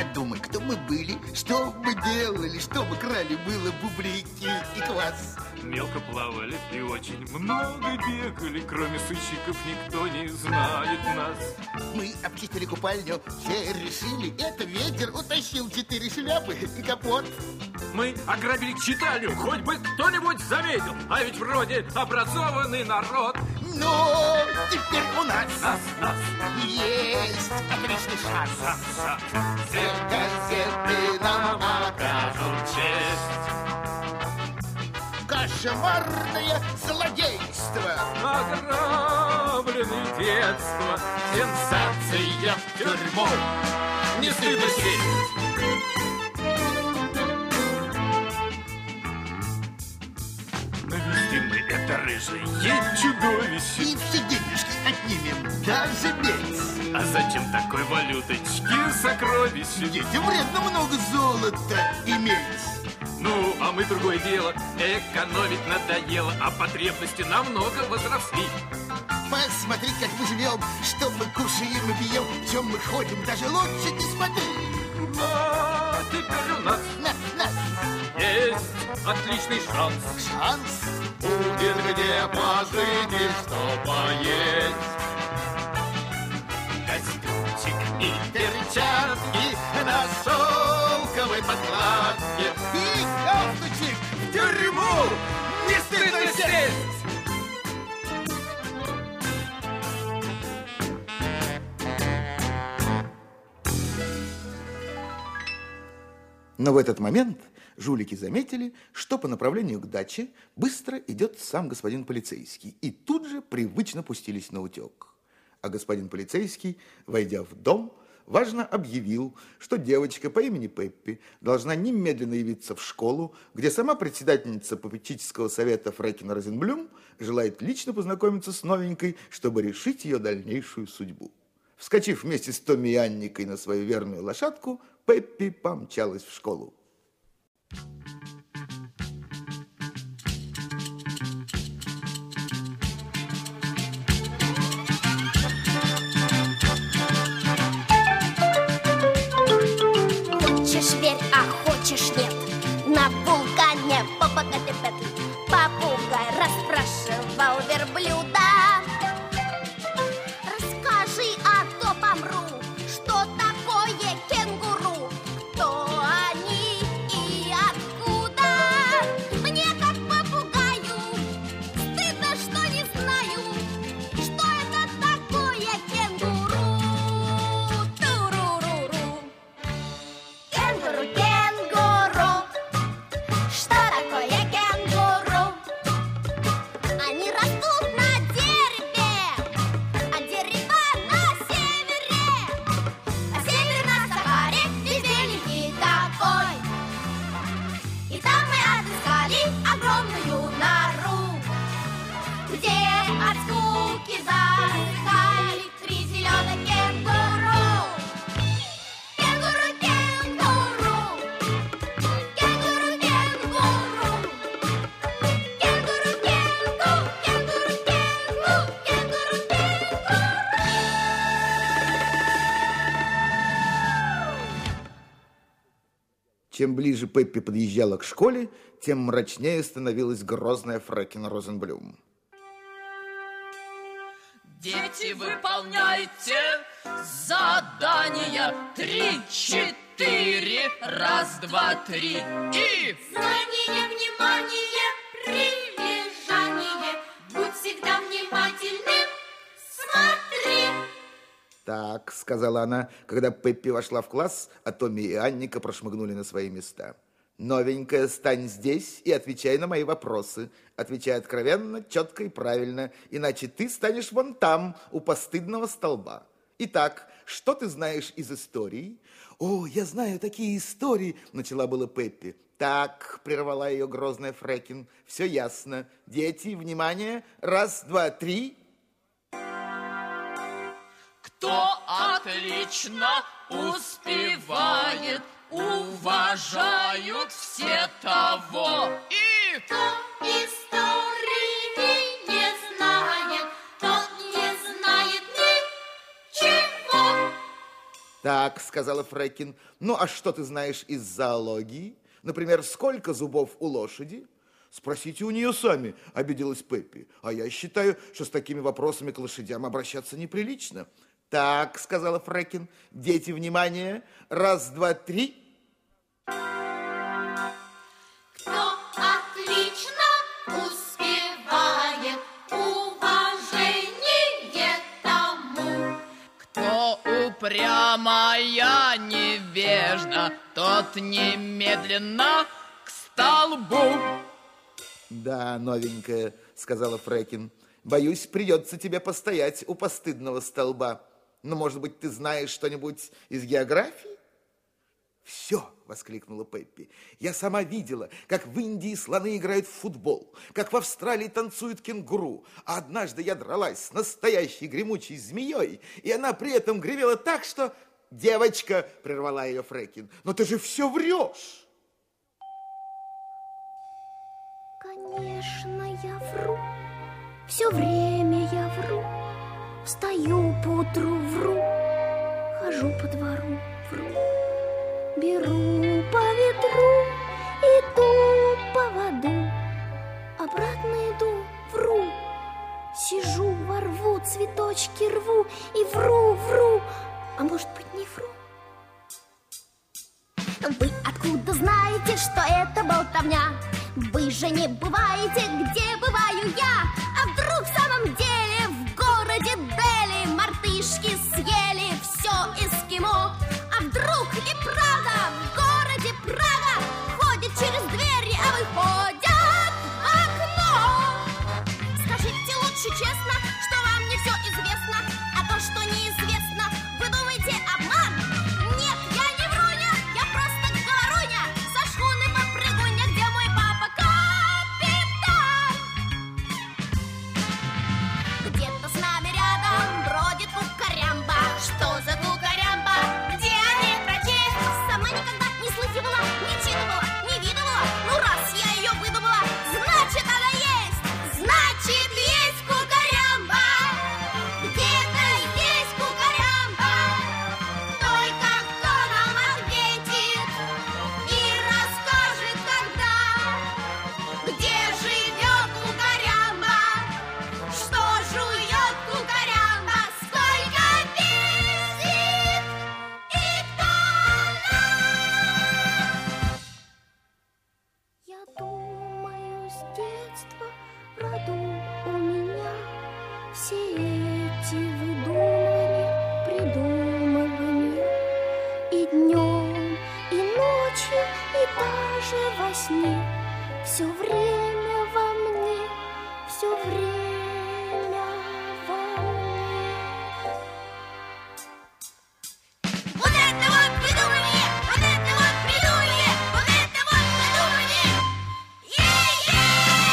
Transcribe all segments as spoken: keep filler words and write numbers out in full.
подумай, кто мы были, что мы делали, что мы крали, было бублики и квас. Мелко плавали и очень много бегали, кроме сыщиков никто не знает нас. Мы обчистили купальню, все решили, это ветер утащил четыре шляпы и капот. Мы ограбили читальню, хоть бы кто-нибудь заметил, а ведь вроде образованный народ. Но теперь у нас, нас, нас. есть отличный шанс. Шанс, шанс. Все газеты нам окажут честь. Кошмарное злодейство, ограбленное детство, сенсация в тюрьму. Не стыдно сесть. Навестим мы это рыжее чудовище и все денежки отнимем, даже медь. А зачем такой валюточки сокровища? Детям вредно много золота иметь. Ну, а мы другое дело. Экономить надоело, а потребности намного возросли. Посмотри, как мы живем, что мы кушаем и пьем, в чем мы ходим, даже лучше не смотри. Но теперь у нас на, на. есть отличный шанс. Шанс? Будет где пожить и что поесть. Костюмчик и перчатки на шелковой подкладке. И галстучек в тюрьму не стыдно сесть. Но в этот момент жулики заметили, что по направлению к даче быстро идет сам господин полицейский, и тут же привычно пустились на утек. А господин полицейский, войдя в дом, важно объявил, что девочка по имени Пеппи должна немедленно явиться в школу, где сама председательница попечительского совета Фрекен Розенблюм желает лично познакомиться с новенькой, чтобы решить ее дальнейшую судьбу. Вскочив вместе с Томми и Анникой на свою верную лошадку, Пеппи помчалась в школу. Хочешь верь, а хочешь нет. На вулкане попагаты-петли попугай расспрашивал верблюда. Расскажи, а то помру, что такое кенгуру, кто они и откуда. Мне как попугаю стыдно, что не знаю, что это такое кенгуру. Туруруру. Кенгуру, кенгуру. Что такое кенгуру? Они растут на дереве, а дерево на севере. А север на Сахаре бездельники такой. И там мы отыскали огромную нору, где от скуки засыхали три зеленых кенгуру. Кенгуру, кенгуру. Кенгуру, кенгуру. Кенгуру, кенгу, кенгуру, кенгу, кенгуру, кенгуру. Чем ближе Пеппи подъезжала к школе, тем мрачнее становилась грозная Фрекен Розенблюм. Дети, выполняйте задания. Три, четыре, раз, два, три и... Знание, внимание, прилежание. Будь всегда внимательным, смотри. Так, сказала она, когда Пеппи вошла в класс, а Томми и Анника прошмыгнули на свои места. Новенькая, стань здесь и отвечай на мои вопросы. Отвечай откровенно, четко и правильно, иначе ты станешь вон там, у постыдного столба. Итак, что ты знаешь из истории? О, я знаю такие истории, начала была Пеппи. Так, прервала ее грозная Фрекен, все ясно. Дети, внимание, раз, два, три. Кто отлично успевает, уважают все того. И Кто истории не знает, тот не знает ничего. Так, сказала Фрекин. Ну, а что ты знаешь из зоологии? Например, сколько зубов у лошади? Спросите у нее сами, обиделась Пеппи. А я считаю, что с такими вопросами к лошадям обращаться неприлично. Так, сказала Фрекин. Дети, внимание. Раз, два, три. Кто отлично успевает, уважение тому. Кто упрямая невежда, тот немедленно к столбу. Да, новенькая, сказала Фрекин. Боюсь, придется тебе постоять у постыдного столба. Но, может быть, ты знаешь что-нибудь из географии? Все, воскликнула Пеппи. Я сама видела, как в Индии слоны играют в футбол, как в Австралии танцуют кенгуру. А однажды я дралась с настоящей гремучей змеей, и она при этом гремела так, что... Девочка, прервала ее Фрекин, но ты же все врешь. Конечно, я вру. Все время я вру. Встаю поутру, вру. Хожу по двору, вру. Беру по ветру, иду по воду. Обратно иду, вру. Сижу во рву, цветочки рву и вру, вру. А может быть, не вру? Вы откуда знаете, что это болтовня? Вы же не бываете, где бываю я. А вдруг в самом деле в городе Дели мартышки съели все эскимо? А вдруг и правда в городе Прага ходят через двери, а выходят в окно? Скажите лучше честно, что вам не все известно, а то, что неизвестно, вы думаете обман? Нет, я не вруня, я просто говоруня, со шхуны попрыгуня, где мой папа капитан. Где-то с нами рядом бродит кукарямба. Что за кукарямба? Где они прочесть? Сама никогда не слыхивала, не читывала, не видывала. Ну раз я ее выдумала, значит она есть. Значит есть кукарямба. Где-то есть кукарямба. Только кто нам ответит и расскажет, когда, где живет кукарямба, что жует кукарямба, сколько весит и кто она? Я думаю, с детства в роду у меня все эти выдумывания, придумывания. И днем, и ночью, и даже во сне. Все время во мне, все время во мне. Вот это вот придумывание, вот это вот придумывание, вот это вот придумывание. Е-е!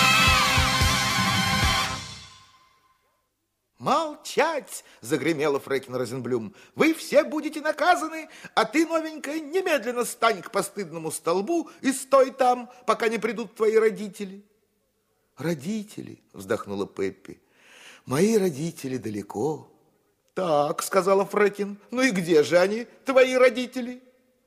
Молчать, загремела Фрекин Розенблюм. Вы все будете наказаны, а ты, новенькая, немедленно стань к постыдному столбу и стой там, пока не придут твои родители. Родители, вздохнула Пеппи. Мои родители далеко. Так, сказала Фрекин. Ну и где же они, твои родители?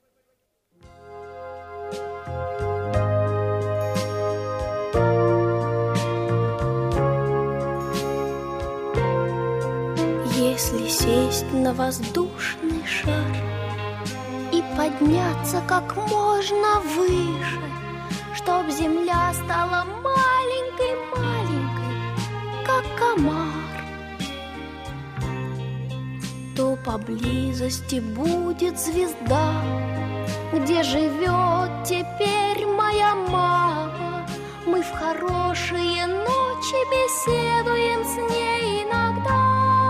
Если сесть на воздушный шар и подняться как можно выше, чтоб земля стала маленькой-маленькой, как комар, то поблизости будет звезда, где живет теперь моя мама. Мы в хорошие ночи беседуем с ней иногда.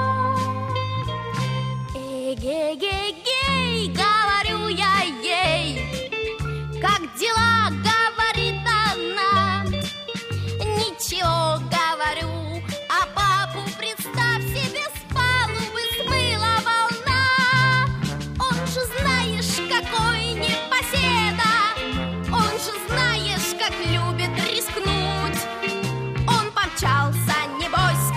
Эй-гей-гей-гей, говорю я ей, как дела, говорит она. Ничего, говорю, а папу, представь себе, с палубы смыла волна. Он же, знаешь, какой непоседа, он же, знаешь, как любит рискнуть. Он помчался, небось,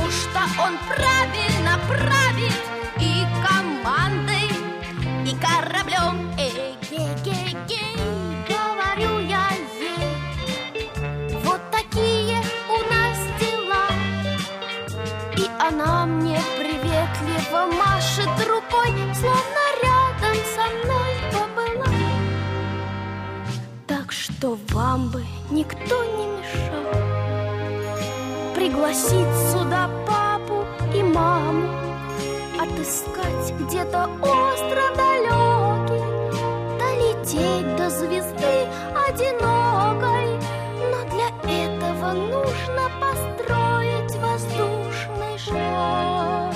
потому что он правильно правит и командой, и кораблем. Эй-гей-гей-гей, говорю я ей, вот такие у нас дела. И она мне приветливо машет рукой, словно рядом со мной побыла. Так что вам бы никто не мешал пригласить сюда папу и маму, отыскать где-то остров далекий, долететь до звезды одинокой. Но для этого нужно построить воздушный шар.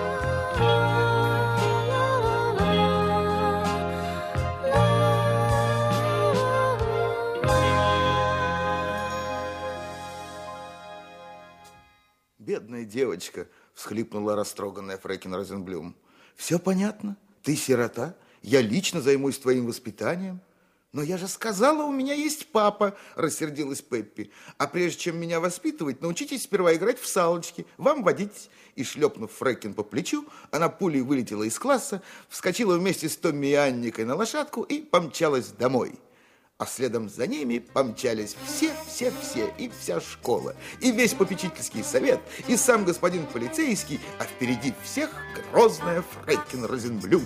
Бедная девочка, всхлипнула растроганная фрейлин Розенблюм. Все понятно, ты сирота, я лично займусь твоим воспитанием. Но я же сказала, у меня есть папа, рассердилась Пеппи. А прежде чем меня воспитывать, научитесь сперва играть в салочки, вам водить. И, шлепнув фрейлин по плечу, она пулей вылетела из класса, вскочила вместе с Томми и Анникой на лошадку и помчалась домой. А следом за ними помчались все-все-все, и вся школа, и весь попечительский совет, и сам господин полицейский, а впереди всех грозная фрейлин Розенблюм.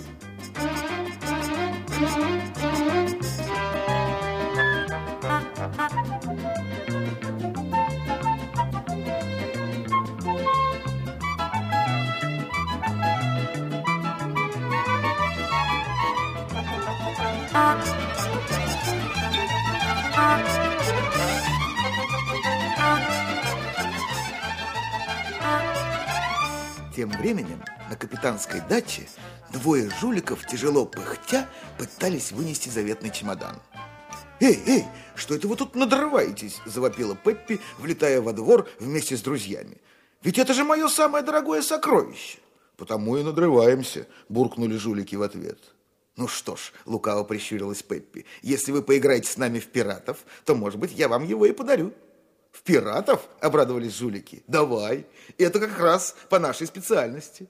Тем временем на капитанской даче двое жуликов, тяжело пыхтя, пытались вынести заветный чемодан. «Эй, эй, что это вы тут надрываетесь?» – завопила Пеппи, влетая во двор вместе с друзьями. «Ведь это же мое самое дорогое сокровище!» «Потому и надрываемся», – буркнули жулики в ответ. «Ну что ж», – лукаво прищурилась Пеппи, «если вы поиграете с нами в пиратов, то, может быть, я вам его и подарю». «В пиратов?» – обрадовались жулики. «Давай, это как раз по нашей специальности».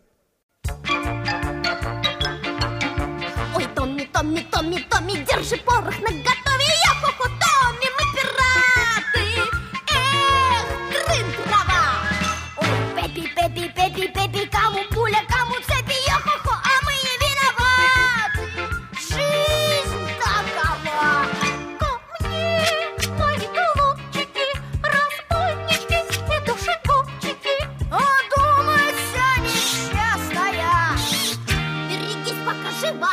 Ой, Томми, Томми, Томми, Томми, держи порох наготове. Я-хо-хо, Томми, мы пираты. Эх, трын-трава. Ой, Пеппи, Пеппи, Пеппи, Пеппи, кому пуля, кому цепи. Я-хо-хо, а мы не виноваты. Жизнь такова. Ко мне, мои голубчики, разбойнички и душегубчики. А думать вся несчастная. Берегись, пока жива.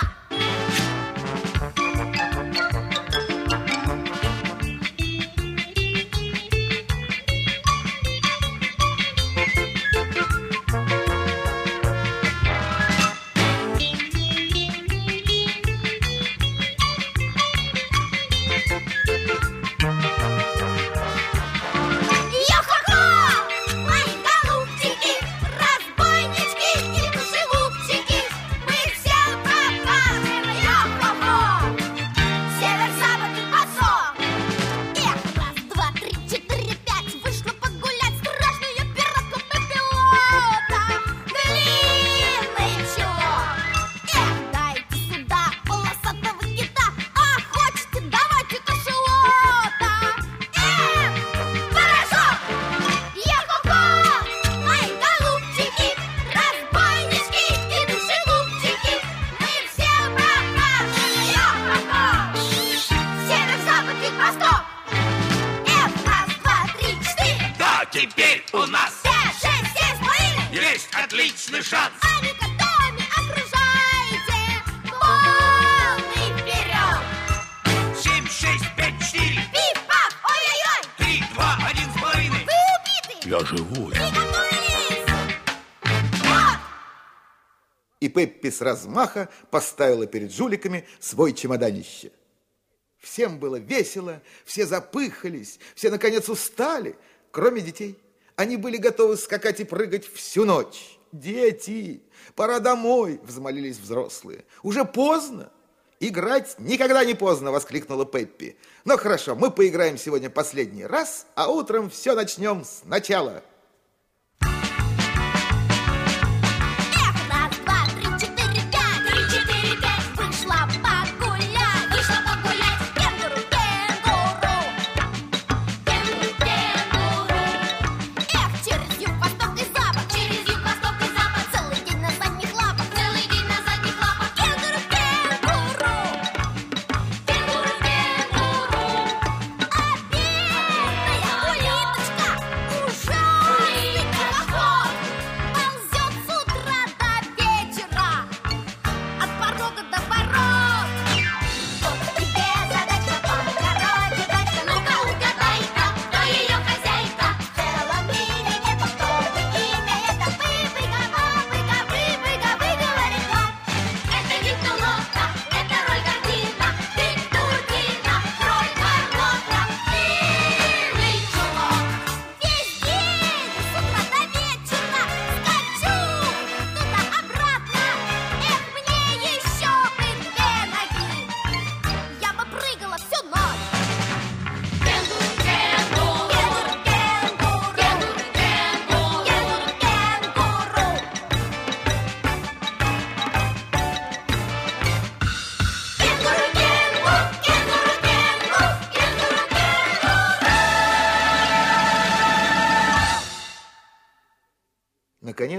Теперь у нас Пять, шесть, семь с половиной. есть отличный шанс. Аника, Томми, окружайте. Полный вперед. Семь, шесть, пять, четыре. Пиф-паф, ой-ой-ой. Три, два, один с половиной. Вы убиты. Я живой. Приготовились. Вот. И Пеппи с размаха поставила перед жуликами свой чемоданище. Всем было весело, все запыхались, все, наконец, устали, кроме детей. Они были готовы скакать и прыгать всю ночь. «Дети, пора домой!» – взмолились взрослые. «Уже поздно!» «Играть никогда не поздно!» – воскликнула Пеппи. «Ну хорошо, мы поиграем сегодня последний раз, а утром все начнем сначала!»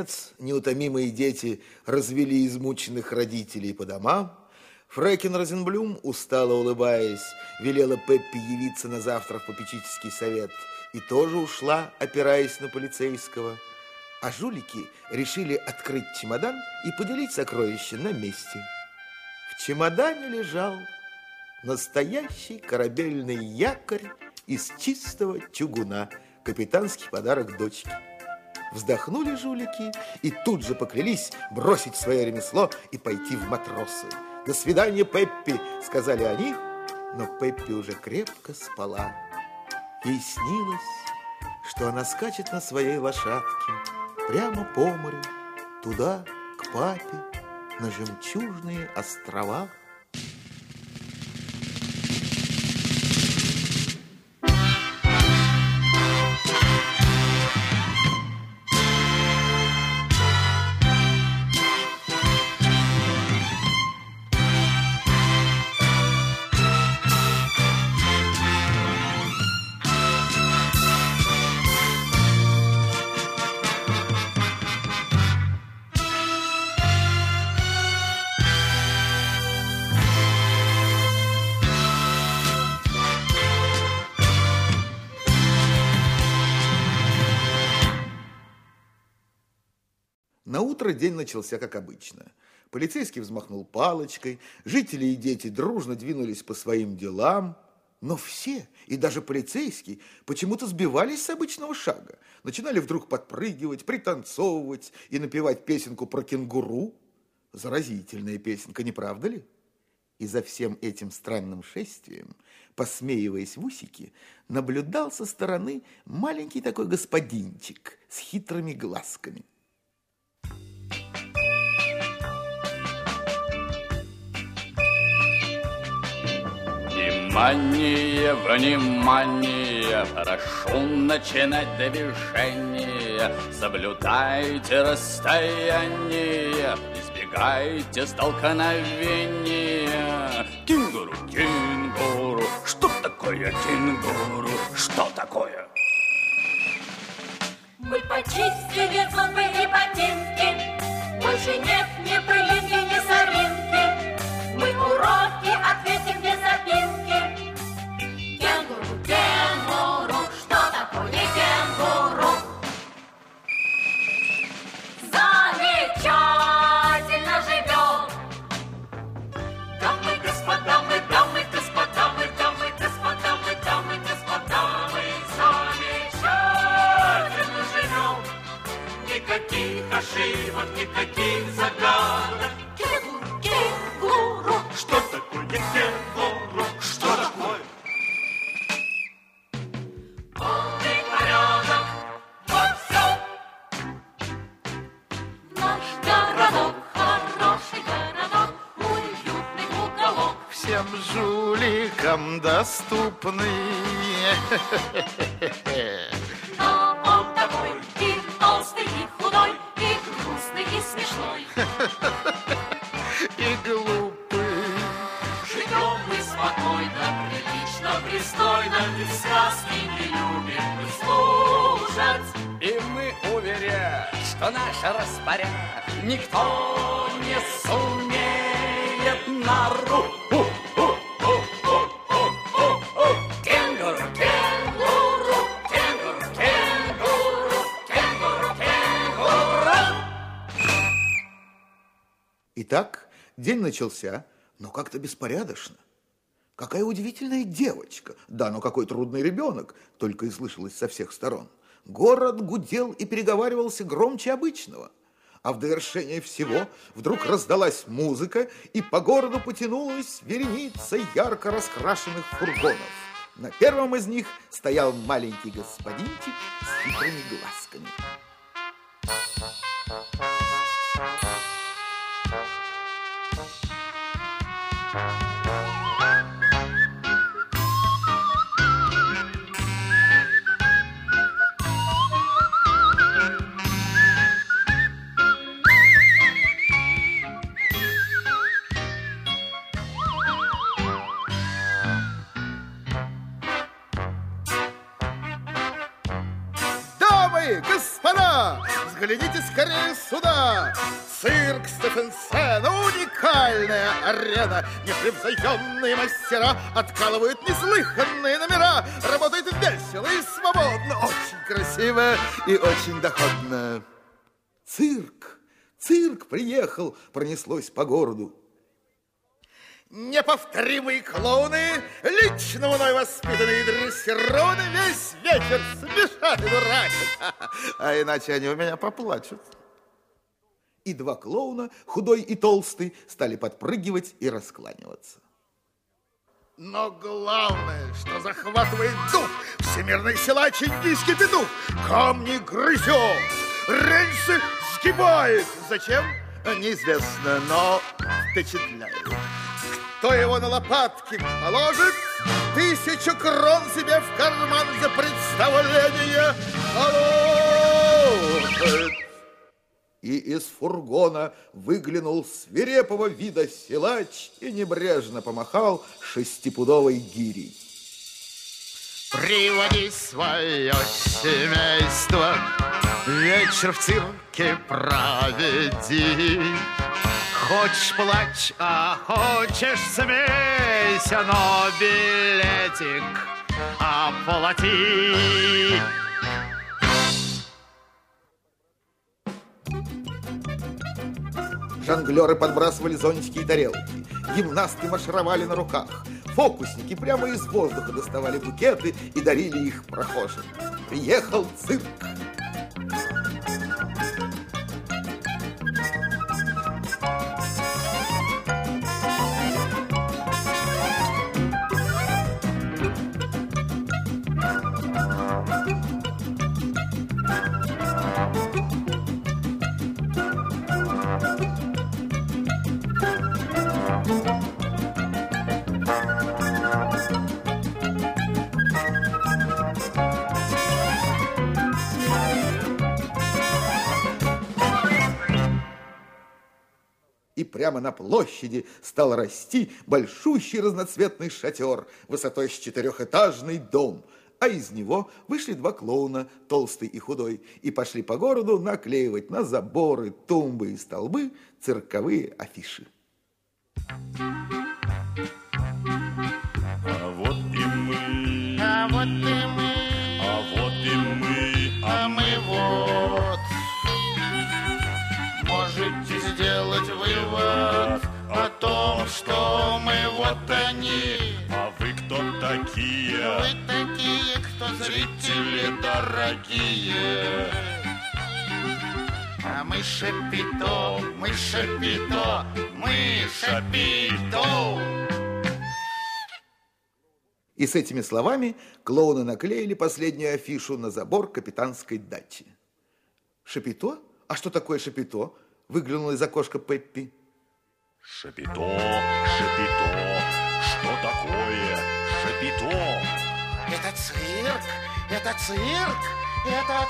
Наконец, неутомимые дети развели измученных родителей по домам. Фрекен Розенблюм, устало улыбаясь, велела Пеппи явиться на завтра в попечительский совет и тоже ушла, опираясь на полицейского. А жулики решили открыть чемодан и поделить сокровища на месте. В чемодане лежал настоящий корабельный якорь из чистого чугуна, капитанский подарок дочке. Вздохнули жулики и тут же поклялись бросить свое ремесло и пойти в матросы. «До свидания, Пеппи», — сказали они, но Пеппи уже крепко спала. Ей снилось, что она скачет на своей лошадке прямо по морю, туда, к папе, на жемчужные острова. Наутро день начался как обычно. Полицейский взмахнул палочкой, жители и дети дружно двинулись по своим делам, но все, и даже полицейский, почему-то сбивались с обычного шага, начинали вдруг подпрыгивать, пританцовывать и напевать песенку про кенгуру. Заразительная песенка, не правда ли? И за всем этим странным шествием, посмеиваясь в усики, наблюдал со стороны маленький такой господинчик с хитрыми глазками. Внимание, внимание, прошу начинать движение. Соблюдайте расстояние, избегайте столкновения. Кенгуру, кенгуру, что такое кенгуру? Что такое? Мы почистили зубы и ботинки, больше нет ни пылинки, ни соринки. Мы уроки ответим без запинки. Кенгуру, кенгуру, что такое кенгуру? Замечательно живем. Дамы, господа, мы, дамы, господа, мы, дамы, господа, мы, дамы, господа, мы замечательно живем. Никаких ошибок, никаких загадок. Кенгуру, кенгуру, что такое кенгуру? Что такое? Полный порядок во всем. Наш городок, хороший городок, уютный уголок. Всем жуликам доступный. Но он такой и толстый, и худой, и грустный, и смешной. И глупый. Живем мы спокойно, прилично, пристойно, и сказки не любим мы слушать. И мы уверяем, что наш распоряд никто не сумеет нарушить. Кенгуру, кенгуру, кенгуру, кенгуру, кенгуру, кенгуру. Итак, день начался, но как-то беспорядочно. Какая удивительная девочка, да, но какой трудный ребенок, только и слышалось со всех сторон. Город гудел и переговаривался громче обычного. А в довершение всего вдруг раздалась музыка, и по городу потянулась вереница ярко раскрашенных фургонов. На первом из них стоял маленький господинчик с хитрыми глазками. Господа! взгляните скорее сюда. Цирк Стефенсена, уникальная арена. Непревзойденные мастера откалывают неслыханные номера. Работает весело и свободно, очень красиво и очень доходно. Цирк, цирк приехал, пронеслось по городу. Неповторимые клоуны, лично мной воспитанные и дрессированы, весь вечер смешат и дурачат. А иначе они у меня поплачут. И два клоуна, худой и толстый, стали подпрыгивать и раскланиваться. Но главное, что захватывает дух, всемирный силач, индийский петух, камни грызет, рельсы сгибает. Зачем? Неизвестно, но впечатляет. Кто его на лопатки положит, тысячу крон себе в карман за представление положит. И из фургона выглянул свирепого вида силач и небрежно помахал шестипудовой гирей. Приводи свое семейство, вечер в цирке проведи. Хочешь плачь, а хочешь смейся, но билетик оплати. Жонглеры подбрасывали зонтики и тарелки, гимнасты маршировали на руках, фокусники прямо из воздуха доставали букеты и дарили их прохожим. Приехал цирк. И прямо на площади стал расти большущий разноцветный шатер высотой с четырехэтажный дом, а из него вышли два клоуна, толстый и худой, и пошли по городу наклеивать на заборы, тумбы и столбы цирковые афиши. А вот и мы, А вот и мы, а вот и мы, а мы вот. Можете сделать вывод о том, что мы вот они. а вы кто такие? Вы такие, кто зрители дорогие. А мы Шапито, мы Шапито, мы Шапито. И с этими словами клоуны наклеили последнюю афишу на забор капитанской дачи. Шапито? А что такое Шапито? Выглянула из окошка Пеппи. Шапито, Шапито, что такое Шапито? Это цирк, это цирк, это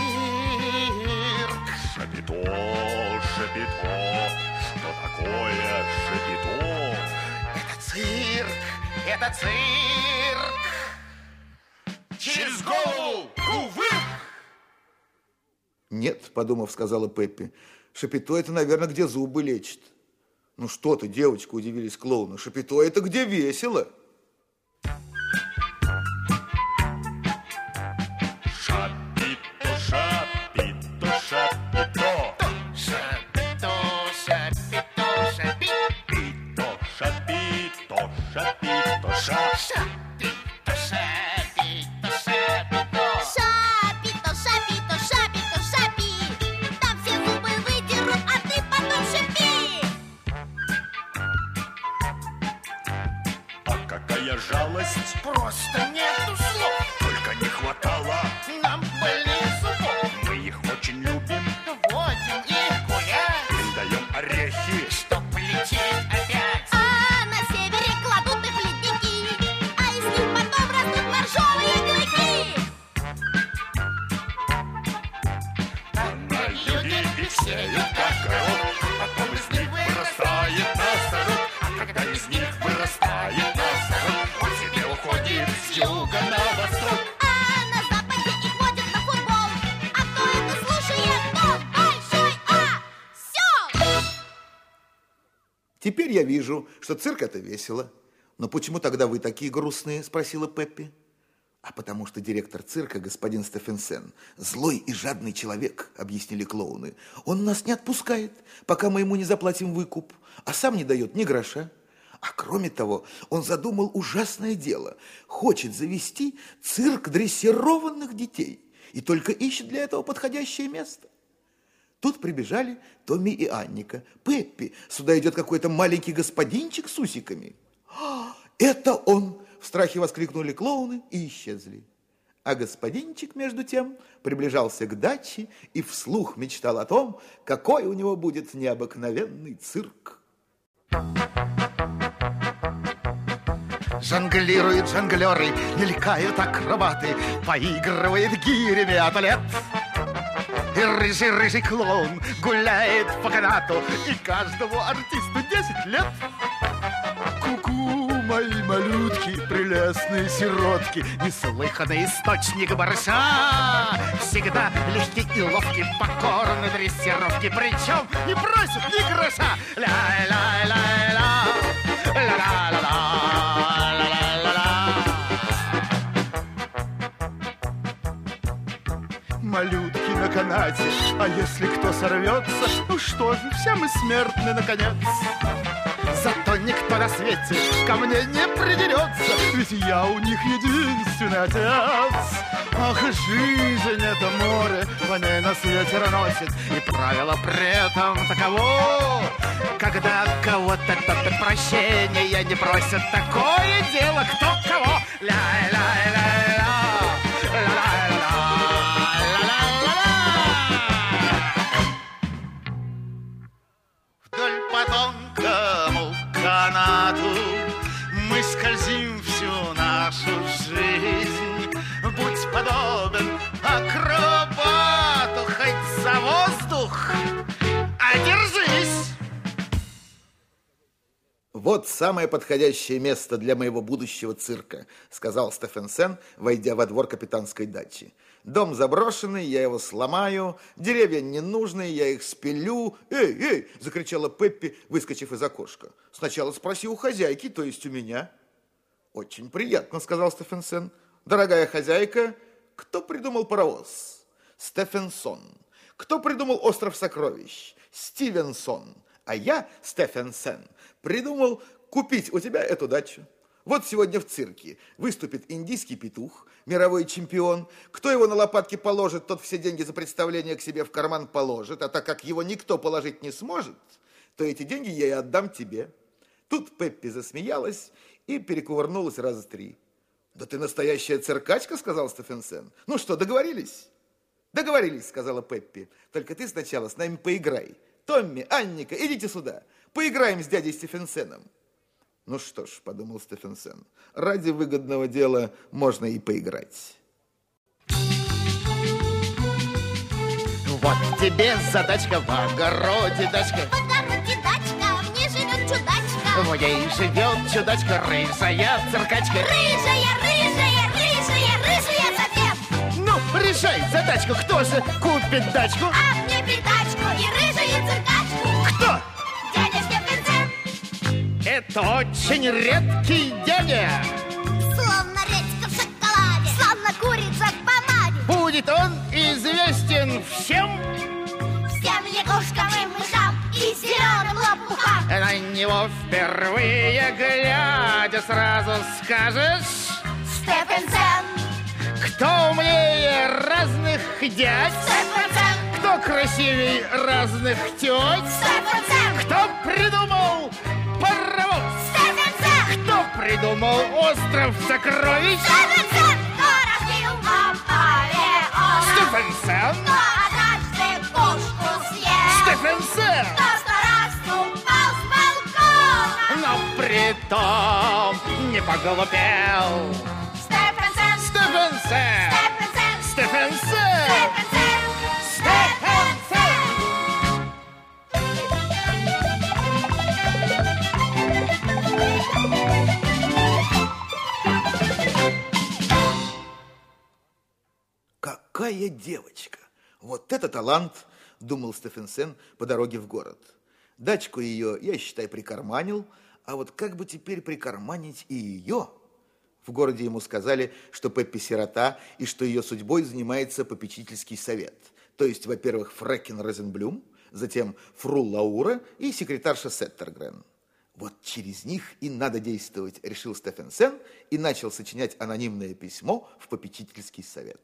цирк. Шапито, Шапито, что такое Шапито? Это цирк, это цирк. Через голову, увы! Нет, подумав, сказала Пеппи. Шапито это, наверное, где зубы лечит. Ну что ты, девочка, удивились клоуны. Шапито это где весело. Шапито, Шапито, Шапито, Шапито, шапито, шапито. Шапито, Шапито, Шапито, Ша. Шапито, шапито, шапито. Шапито, шапито, шапито, шапи. Там все зубы выдерут, а ты потом шипи. А какая жалость, Просто нету слов. только не хватало. Нам больных зубов. Мы их очень любим, Водим их гулять, им даем орехи. чтоб лететь опять. А на севере кладут их в ледники, а из них потом растут моржовые клыки. А на юге их сеют как коров, потом из них вырастает носорог. А когда из них вырастает носорог, он себе уходит с юга на восток. А на западе их водят на футбол. А кто это слушает, тот Теперь я вижу, что цирк – это весело. Но почему тогда вы такие грустные? Спросила Пеппи. А потому что директор цирка, господин Стефенсен, злой и жадный человек, объяснили клоуны. Он нас не отпускает, пока мы ему не заплатим выкуп, а сам не дает ни гроша. А кроме того, он задумал ужасное дело. Хочет завести цирк дрессированных детей и только ищет для этого подходящее место. Тут прибежали Томми и Анника. Пеппи, сюда идет какой-то маленький господинчик с усиками. Это он! В страхе воскликнули клоуны и исчезли. А господинчик, между тем, приближался к даче и вслух мечтал о том, какой у него будет необыкновенный цирк. Жонглируют жонглеры, мелькают акробаты, поигрывает гирями атлет. И рыжий-рыжий клоун гуляет по канату, и каждому артисту десять лет. Ку-ку, мои малютки, прелестные сиротки, неслыханный источник барыша. Всегда легкий и ловкий, покорны дрессировки, причем не просят ни гроша. Ля-ля-ля-ля, ля-ля-ля-ля. Малютки на канате, а если кто сорвется, ну что же, все мы смертны наконец. Зато никто на свете ко мне не придерется, ведь я у них единственный отец. Ах, жизнь это море, по ней на свете носит, и правило при этом таково: когда кого-то топят прощения, не просят, такое дело кто кого. Ля-ля-ля-ля, ля-ля-ля. Вдоль по тонкому канату мы скользим всю нашу жизнь. Будь подобен акробату, хоть за воздух, а держись. Вот самое подходящее место для моего будущего цирка, сказал Стефенсен, войдя во двор капитанской дачи. Дом заброшенный, я его сломаю, деревья ненужные, я их спилю. Эй, эй, закричала Пеппи, выскочив из окошка. Сначала спроси у хозяйки, то есть у меня. Очень приятно, сказал Стефенсен. Дорогая хозяйка, кто придумал паровоз? Стефенсон. Кто придумал остров сокровищ? Стивенсон. А я, Стефенсен, придумал купить у тебя эту дачу. Вот сегодня в цирке выступит индийский петух, мировой чемпион. Кто его на лопатки положит, тот все деньги за представление к себе в карман положит. А так как его никто положить не сможет, то эти деньги я и отдам тебе. Тут Пеппи засмеялась и перекувырнулась раза три. Да ты настоящая циркачка, сказал Стефенсен. Ну что, договорились? Договорились, сказала Пеппи. Только ты сначала с нами поиграй. Томми, Анника, идите сюда. Поиграем с дядей Стефенсеном. Ну что ж, подумал Стефенсен, ради выгодного дела можно и поиграть. Вот тебе задачка, в огороде дачка. В огороде дачка, в ней живет чудачка. В ней живет чудачка, рыжая циркачка. Рыжая, рыжая, рыжая, рыжая совсем. Ну, решай задачку, кто же купит дачку? А мне придачку и рыжую циркачку. Кто? Дядя Стефенсен. Это очень редкий дядя. Словно редька в шоколаде, словно курица в помаде. Будет он известен всем, всем лягушкам и мышам и зеленым лопухам. на него впервые глядя сразу скажешь: Стефенсен. кто умнее разных дядь, Стефенсен. кто красивей разных теть, Стефенсен. кто придумал паровоз, Стефенсен. кто придумал остров сокровищ, Стефенсен. Кто разбил нам Алеона? Стефенсен. Кто однажды кошку съел? Стефенсен. Кто сто раз упал с балкона? Но притом не поглупел. Стефенсен. Стефенсен. Стефенсен. Стефенсен. Стефенсен. Стефенсен. Какая девочка! Вот это талант, думал Стефенсен по дороге в город. Дачку ее я, считай, прикарманил, а вот как бы теперь прикарманить и ее? В городе ему сказали, что Пеппи сирота и что ее судьбой занимается попечительский совет. То есть, во-первых, фрекен Розенблюм, затем фру Лаура и секретарша Сеттергрен. Вот через них и надо действовать, решил Стефенсен и начал сочинять анонимное письмо в попечительский совет.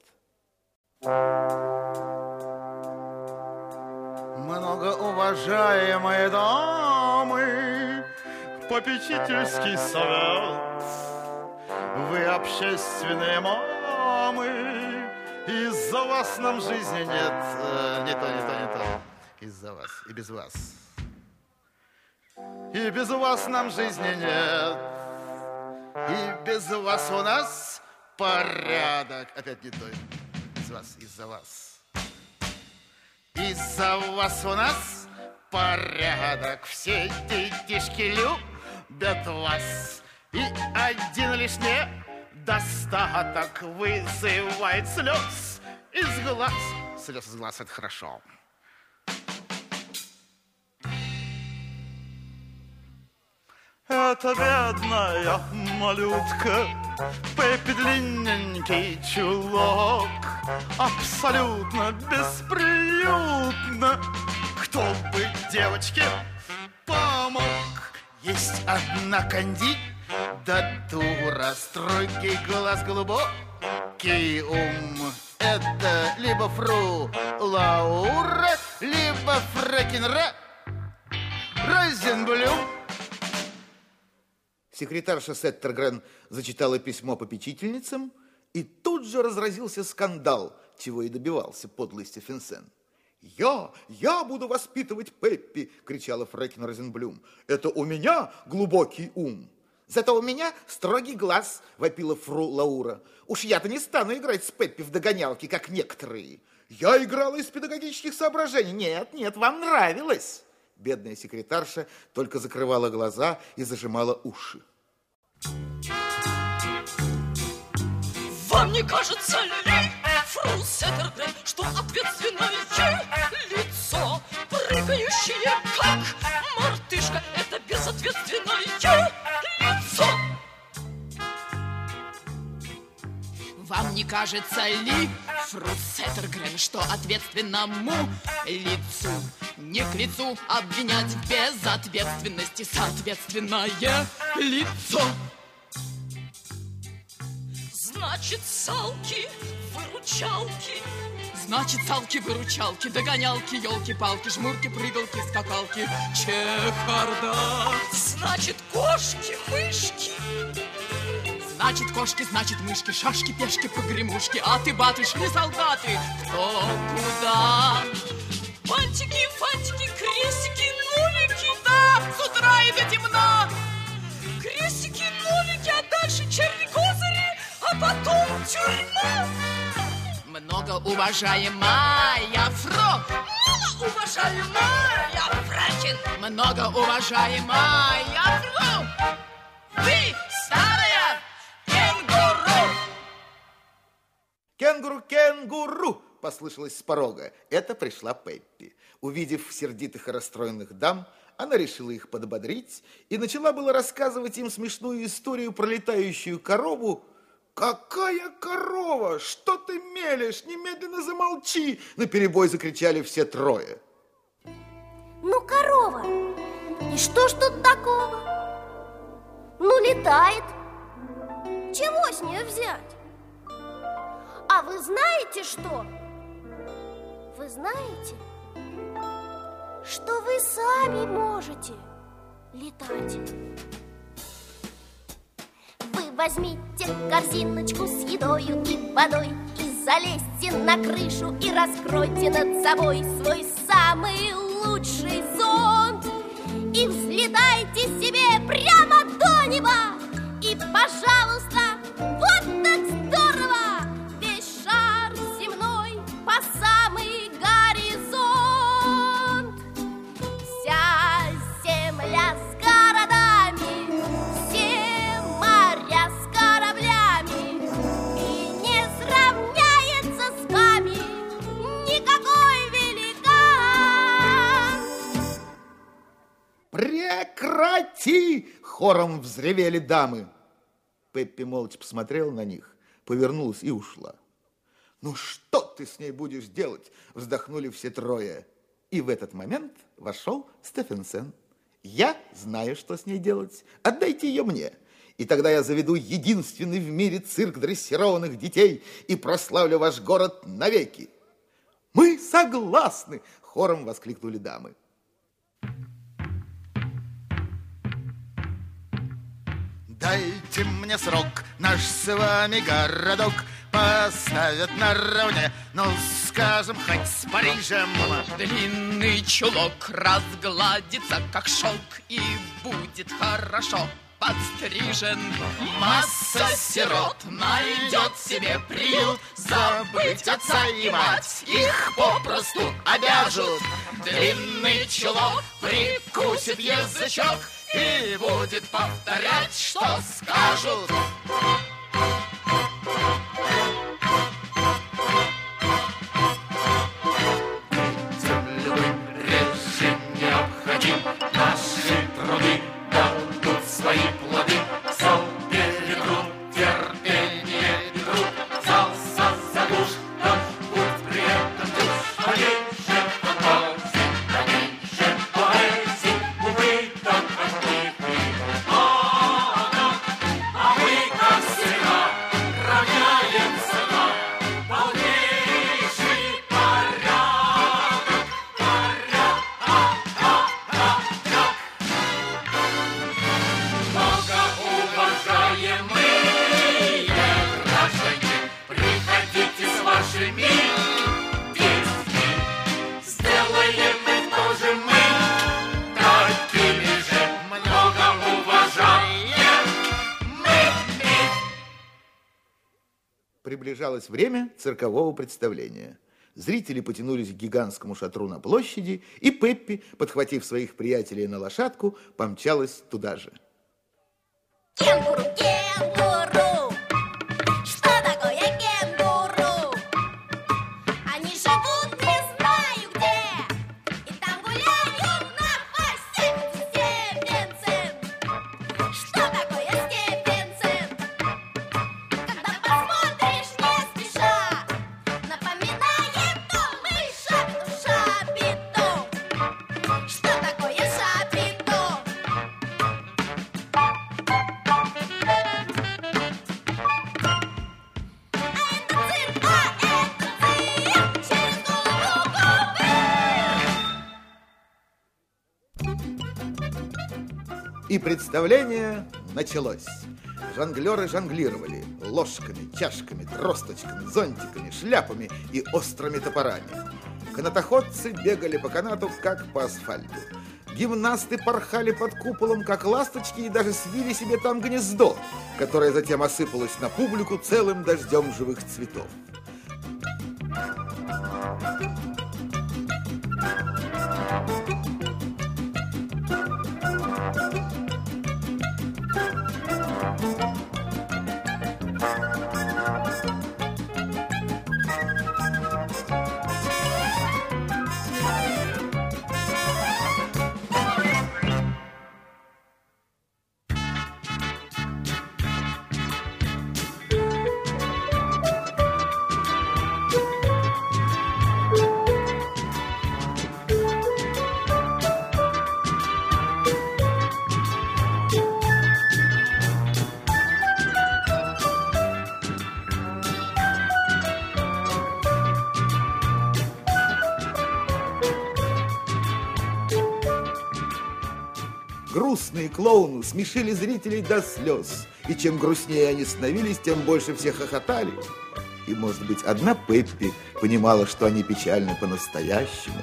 Многоуважаемые дамы, попечительский совет, вы общественные мамы, из-за вас нам жизни нет. Не то, не то, не то. Из-за вас и без вас. И без вас нам жизни нет. И без вас у нас порядок. Опять не то. Из вас, из-за вас. Из-за вас у нас порядок. Все детишки любят вас. И один лишь недостаток вызывает слез из глаз. Слез из глаз — это хорошо. Это бедная малютка, Пеппи длинненький чулок, абсолютно бесприютно. Кто бы девочке помог? Есть одна кандидатура, строгий глаз, глубокий ум. Это либо фру Лаура, либо фрекен Розенблюм. Секретарша Сеттергрен зачитала письмо попечительницам, и тут же разразился скандал, чего и добивался подлый Стефенсен. «Я, я буду воспитывать Пеппи!» — кричала фрекен Розенблюм. «Это у меня глубокий ум!» «Зато у меня строгий глаз!» — вопила фру Лаура. «Уж я-то не стану играть с Пеппи в догонялки, как некоторые!» «Я играла из педагогических соображений!» «Нет, нет, вам нравилось!» Бедная секретарша только закрывала глаза и зажимала уши. Вам не кажется ли, фру Сеттергрен, что ответственное лицо, прыгающее как мартышка, это безответственное лицо? Вам не кажется ли, фру Сеттергрен, что ответственному лицу не к лицу обвинять в безответственности соответственное лицо? Значит, салки, выручалки. Значит, салки, выручалки, догонялки, елки-палки, жмурки, прыгалки, скакалки, чехарда. Значит, кошки, мышки. Значит, кошки, значит, мышки, шашки, пешки, погремушки, аты, баты, шли солдаты. Кто куда? Бантики, фантики, крестики, нулики, да, с утра и до темна. Крестики, нулики, а дальше черви-козыри, а потом тюрьма. Многоуважаемая фру, многоуважаемая фрекен, многоуважаемая фру, вы старая кенгуру. «Кенгуру, кенгуру!» — послышалось с порога. Это пришла Пеппи. Увидев сердитых и расстроенных дам, она решила их подбодрить и начала было рассказывать им смешную историю про летающую корову. «Какая корова? Что ты мелешь? Немедленно замолчи!» наперебой закричали все трое. Ну, корова. И что ж тут такого? Ну, летает. Чего с нее взять? А вы знаете что? Вы знаете, что вы сами можете летать? Вы возьмите корзиночку с едою и водой и залезьте на крышу и раскройте над собой свой самый лучший зонт и взлетайте себе прямо до неба. И, пожалуйста, вот так здорово! Весь шар земной по самый горизонт. Вся земля с городами, все моря с кораблями, и не сравняется с вами никакой великан. Прекрати! Хором взревели дамы. Пеппи молча посмотрела на них, повернулась и ушла. Ну что ты с ней будешь делать? Вздохнули все трое. И в этот момент вошел Стефенсен. Я знаю, что с ней делать. Отдайте ее мне. И тогда я заведу единственный в мире цирк дрессированных детей и прославлю ваш город навеки. Мы согласны, хором воскликнули дамы. Дайте мне срок, наш с вами городок поставят наравне, ну, скажем, хоть с Парижем. Длинный чулок разгладится, как шелк, и будет хорошо подстрижен. Масса сирот найдет себе приют, забыть отца и мать их попросту обяжут. Длинный чулок прикусит язычок и будет повторять, что скажут. Режим необходим, наши труды дадут свои плоды. Все перетрут, терпение и труд, взялся за душ, тот путь при этом душ. Пониже фантазии, пониже поэзии, убыток от них. А мы, как всегда, равняемся на полнейший порядок, порядок. Многоуважаемые граждане, приходите с вашими детьми. Сделаем их тоже мы такими же многоуважаемыми. Приближалось время циркового представления. Зрители потянулись к гигантскому шатру на площади, и Пеппи, подхватив своих приятелей на лошадку, помчалась туда же. Кенгуру, кенгуру. Что такое кенгуру? Они живут не знаю где, и там гуляют на хвосте Стефенсен. Что такое Стефенсен? Когда посмотришь не спеша, напоминает новый шапиту, шапиту. Что такое шапиту? И представление началось. Жонглеры жонглировали ложками, чашками, тросточками, зонтиками, шляпами и острыми топорами. Канатоходцы бегали по канату, как по асфальту. Гимнасты порхали под куполом, как ласточки, и даже свили себе там гнездо, которое затем осыпалось на публику целым дождем живых цветов. Грустные клоуны смешили зрителей до слез. И чем грустнее они становились, тем больше все хохотали. И, может быть, одна Пеппи понимала, что они печальны по-настоящему.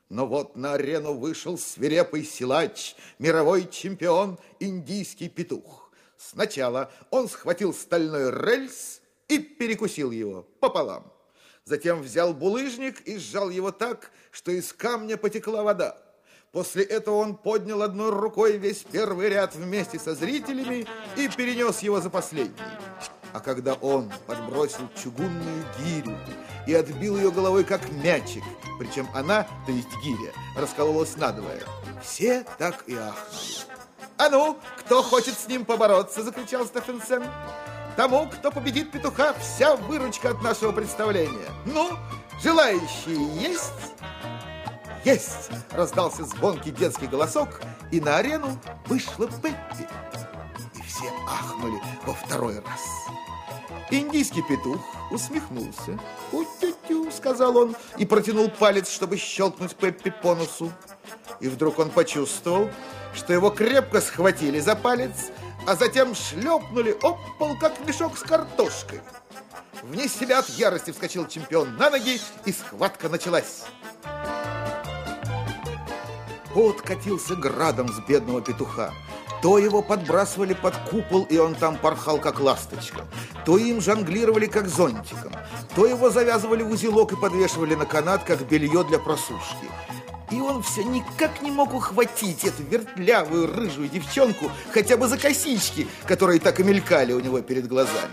Но вот на арену вышел свирепый силач, мировой чемпион, индийский петух. Сначала он схватил стальной рельс и перекусил его пополам. Затем взял булыжник и сжал его так, что из камня потекла вода. После этого он поднял одной рукой весь первый ряд вместе со зрителями и перенес его за последний. А когда он подбросил чугунную гирю и отбил ее головой как мячик, причем она, то есть гиря, раскололась надвое, все так и ахнули. «А ну, кто хочет с ним побороться?» – закричал Стефенсен. «Тому, кто победит петуха, вся выручка от нашего представления. Ну, желающие есть?» «Есть!» – раздался звонкий детский голосок, и на арену вышла Пеппи. И все ахнули во второй раз. Индийский петух усмехнулся. «У-тю-тю», – сказал он, и протянул палец, чтобы щелкнуть Пеппи по носу. И вдруг он почувствовал, что его крепко схватили за палец, а затем шлепнули об пол, как мешок с картошкой. Вне себя от ярости вскочил чемпион на ноги, и схватка началась. Пот катился градом с бедного петуха. То его подбрасывали под купол, и он там порхал, как ласточка. То им жонглировали, как зонтиком. То его завязывали в узелок и подвешивали на канат, как белье для просушки. И он все никак не мог ухватить эту вертлявую рыжую девчонку хотя бы за косички, которые так и мелькали у него перед глазами.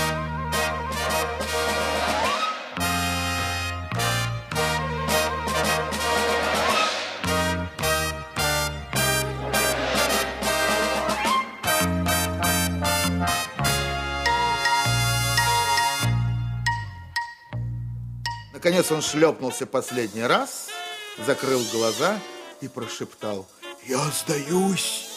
Наконец он шлепнулся последний раз, закрыл глаза и прошептал: «Я сдаюсь».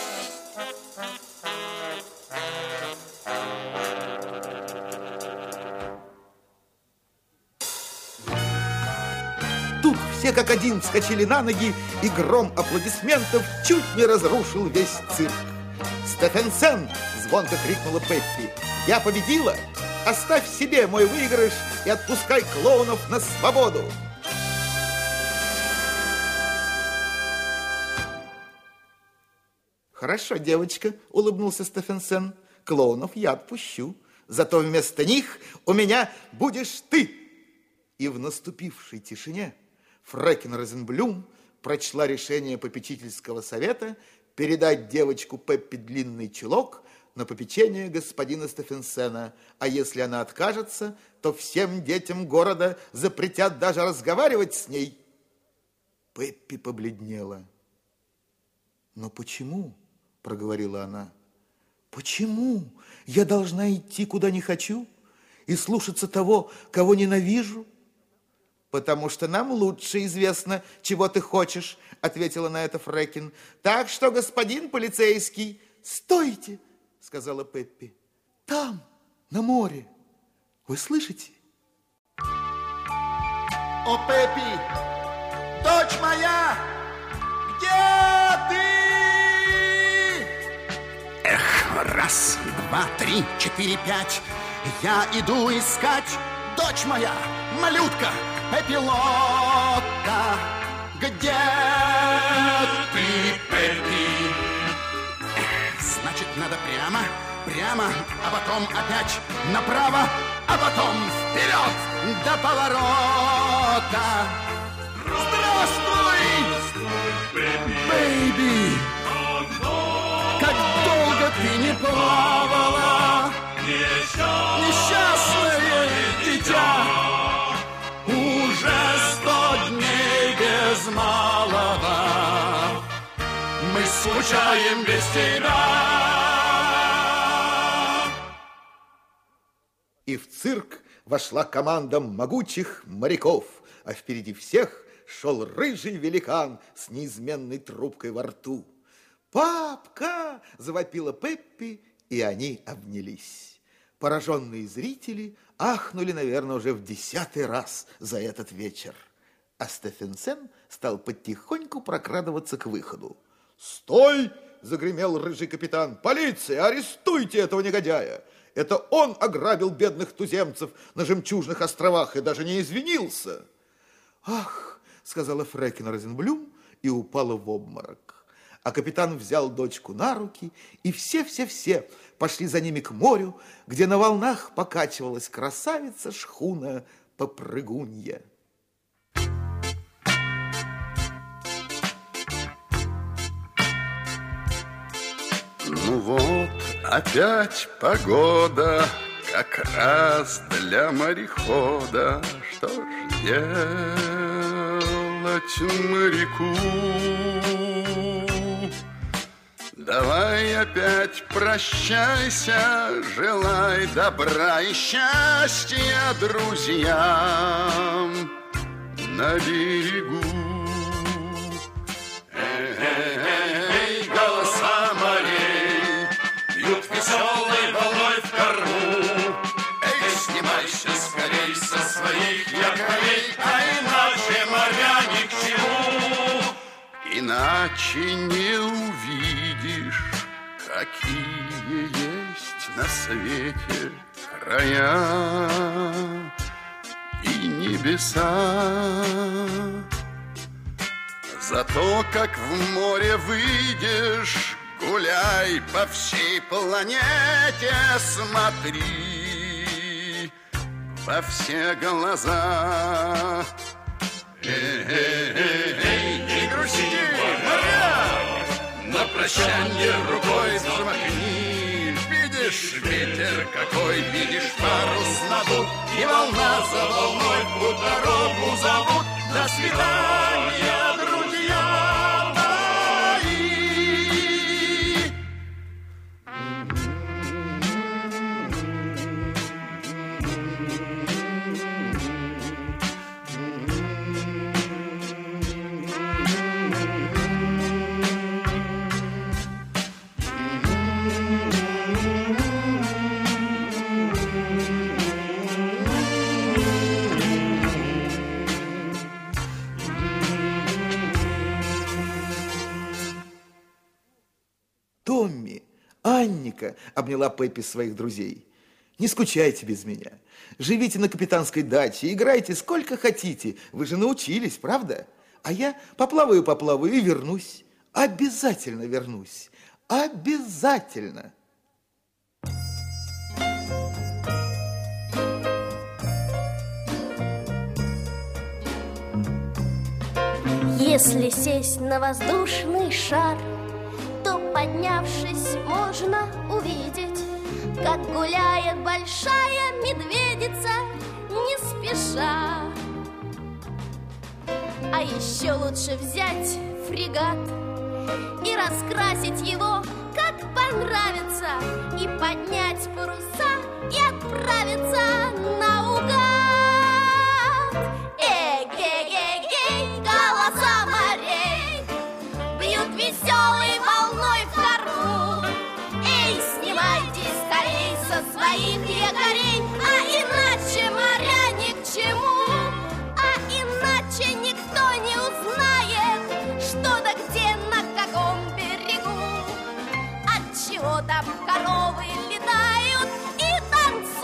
Тут все как один вскочили на ноги, и гром аплодисментов чуть не разрушил весь цирк. «Стефенсен!» – звонко крикнула Пеппи. «Я победила! Оставь себе мой выигрыш и отпускай клоунов на свободу!» «Хорошо, девочка», — улыбнулся Стефенсен. «Клоунов я отпущу. Зато вместо них у меня будешь ты». И в наступившей тишине Фрекен Розенблюм прочла решение попечительского совета передать девочку Пеппи длинный чулок на попечение господина Стефенсена, а если она откажется, то всем детям города запретят даже разговаривать с ней. Пеппи побледнела. «Но почему?» – проговорила она. «Почему я должна идти, куда не хочу, и слушаться того, кого ненавижу?» «Потому что нам лучше известно, чего ты хочешь», – ответила на это Фрекен. «Так что, господин полицейский...» «Стойте!» – сказала Пеппи. «Там, на море. Вы слышите?» О, Пеппи, дочь моя, где ты? Эх, раз, два, три, четыре, пять. Я иду искать, дочь моя, малютка, Пеппилотта. Где ты, Пеппи? Эх, значит, надо прямо, прямо, а потом опять направо, а потом вперед до поворота. Здравствуй, бэйби! Как долго ты не плавала, несчастное дитя. Уже сто дней без малого мы скучаем без тебя. И в цирк вошла команда могучих моряков, а впереди всех шел рыжий великан с неизменной трубкой во рту. «Папка!» – завопила Пеппи, и они обнялись. Пораженные зрители ахнули, наверное, уже в десятый раз за этот вечер. А Стефенсен стал потихоньку прокрадываться к выходу. «Стой!» – загремел рыжий капитан. «Полиция, арестуйте этого негодяя! Это он ограбил бедных туземцев на Жемчужных островах и даже не извинился!» «Ах!» – сказала Фрекен Розенблюм и упала в обморок. А капитан взял дочку на руки, и все-все-все пошли за ними к морю, где на волнах покачивалась красавица-шхуна Попрыгунья. Ну вот, опять погода, как раз для морехода. Что ж делать моряку? Давай опять прощайся, желай добра и счастья друзьям на берегу. Эй, голоса морей бьют веселой волной в корму. Эй, снимайся скорей со своих якорей, а иначе моря ни к чему. Иначе не увидишь, какие есть на свете края и небеса. Зато как в море выйдешь, гуляй по всей планете, смотри во все глаза. Эй, не грусти, моря, на прощанье рукой взмахни. Видишь ветер какой, видишь парус надут, и волна за волной в путь дорогу зовут. До свидания, друзья мои. Томми, Анника, обняла Пеппи своих друзей. Не скучайте без меня. Живите на капитанской даче, играйте сколько хотите. Вы же научились, правда? А я поплаваю-поплаваю и вернусь. Обязательно вернусь. Обязательно. Если сесть на воздушный шар, то, поднявшись, можно увидеть, как гуляет большая медведица не спеша. А еще лучше взять фрегат и раскрасить его, как понравится, и поднять паруса и отправиться наугад. Эй-гей-гей-гей, голоса морей бьют веселой волной в корму. Эй, снимайте скорей со своих якорей, а иначе моря ни к чему. А иначе никто не узнает, что да где, на каком берегу. Отчего там коровы летают и танцуют